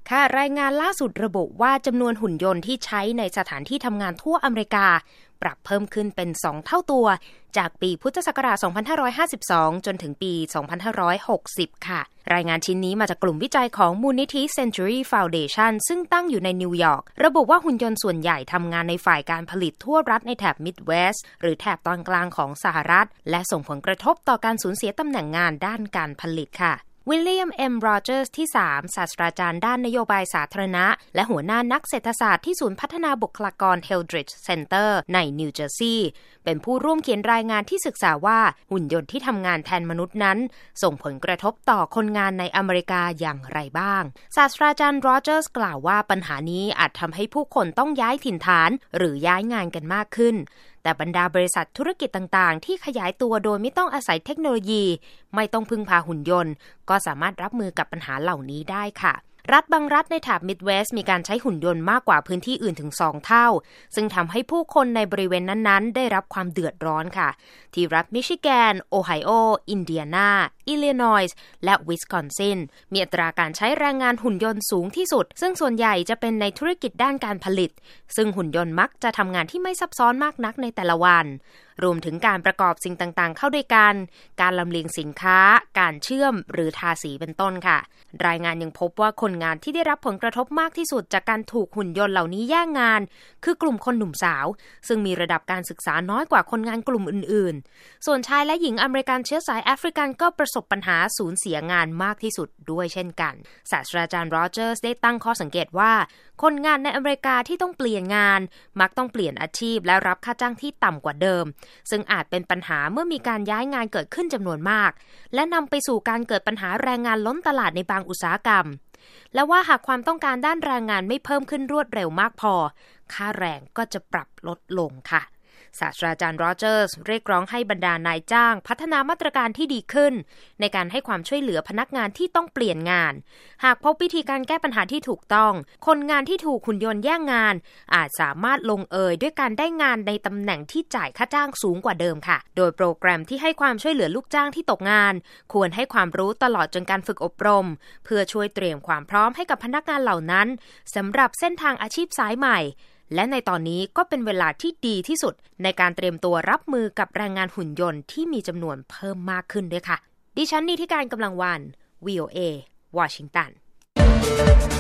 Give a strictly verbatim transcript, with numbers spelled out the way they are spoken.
ค่ะรายงานล่าสุดระบุว่าจำนวนหุ่นยนต์ที่ใช้ในสถานที่ทำงานทั่วอเมริกาปรับเพิ่มขึ้นเป็นสองเท่าตัวจากปีพุทธศักราช สองพันห้าร้อยห้าสิบสอง จนถึงปี สองพันห้าร้อยหกสิบ ค่ะรายงานชิ้นนี้มาจากกลุ่มวิจัยของมูลนิธิ Century Foundation ซึ่งตั้งอยู่ในนิวยอร์กระบุว่าหุ่นยนต์ส่วนใหญ่ทำงานในฝ่ายการผลิตทั่วรัฐในแถบ Midwest หรือแถบตอนกลางของสหรัฐและส่งผลกระทบต่อการสูญเสียตำแหน่งงานด้านการผลิตค่ะวิลเลียม เอ็ม โรเจอร์สที่สามศาสตราจารย์ด้านนโยบายสาธารณะและหัวหน้านักเศรษฐศาสตร์ที่ศูนย์พัฒนาบุคลากร Eldridge Center ในนิวเจอร์ซีย์เป็นผู้ร่วมเขียนรายงานที่ศึกษาว่าหุ่นยนต์ที่ทำงานแทนมนุษย์นั้นส่งผลกระทบต่อคนงานในอเมริกาอย่างไรบ้างศาสตราจารย์โรเจอร์สกล่าวว่าปัญหานี้อาจทำให้ผู้คนต้องย้ายถิ่นฐานหรือย้ายงานกันมากขึ้นแต่บรรดาบริษัทธุรกิจต่างๆที่ขยายตัวโดยไม่ต้องอาศัยเทคโนโลยีไม่ต้องพึ่งพาหุ่นยนต์ก็สามารถรับมือกับปัญหาเหล่านี้ได้ค่ะรัฐบางรัฐในแถบ Midwest มีการใช้หุ่นยนต์มากกว่าพื้นที่อื่นถึงสองเท่าซึ่งทำให้ผู้คนในบริเวณนั้นๆได้รับความเดือดร้อนค่ะที่รัฐมิชิแกนโอไฮโออินเดียนาอิลลินอยส์และวิสคอนซินมีอัตราการใช้แรงงานหุ่นยนต์สูงที่สุดซึ่งส่วนใหญ่จะเป็นในธุรกิจด้านการผลิตซึ่งหุ่นยนต์มักจะทำงานที่ไม่ซับซ้อนมากนักในแต่ละวันรวมถึงการประกอบสิ่งต่างๆเข้าด้วยกันการลำเลียงสินค้าการเชื่อมหรือทาสีเป็นต้นค่ะรายงานยังพบว่าคนงานที่ได้รับผลกระทบมากที่สุดจากการถูกหุ่นยนต์เหล่านี้แย่งงานคือกลุ่มคนหนุ่มสาวซึ่งมีระดับการศึกษาน้อยกว่าคนงานกลุ่มอื่นๆส่วนชายและหญิงอเมริกันเชื้อสายแอฟริกันก็ประสบปัญหาสูญเสียงานมากที่สุดด้วยเช่นกันศาสตราจารย์โรเจอร์สได้ตั้งข้อสังเกตว่าคนงานในอเมริกาที่ต้องเปลี่ยนงานมักต้องเปลี่ยนอาชีพและรับค่าจ้างที่ต่ำกว่าเดิมซึ่งอาจเป็นปัญหาเมื่อมีการย้ายงานเกิดขึ้นจำนวนมากและนำไปสู่การเกิดปัญหาแรงงานล้นตลาดในบางอุตสาหกรรมและว่าหากความต้องการด้านแรงงานไม่เพิ่มขึ้นรวดเร็วมากพอค่าแรงก็จะปรับลดลงค่ะศาสตราจารย์โรเจอร์สเรียกร้องให้บรรดานายจ้างพัฒนามาตรการที่ดีขึ้นในการให้ความช่วยเหลือพนักงานที่ต้องเปลี่ยนงานหากพบวิธีการแก้ปัญหาที่ถูกต้องคนงานที่ถูกหุ่นยนต์แย่งงานอาจสามารถลงเอยด้วยการได้งานในตำแหน่งที่จ่ายค่าจ้างสูงกว่าเดิมค่ะโดยโปรแกรมที่ให้ความช่วยเหลือลูกจ้างที่ตกงานควรให้ความรู้ตลอดจนการฝึกอบรมเพื่อช่วยเตรียมความพร้อมให้กับพนักงานเหล่านั้นสำหรับเส้นทางอาชีพสายใหม่และในตอนนี้ก็เป็นเวลาที่ดีที่สุดในการเตรียมตัวรับมือกับแรงงานหุ่นยนต์ที่มีจำนวนเพิ่มมากขึ้นด้วยค่ะดิฉันนิติการกำลังวัน วี โอ เอ วอชิงตัน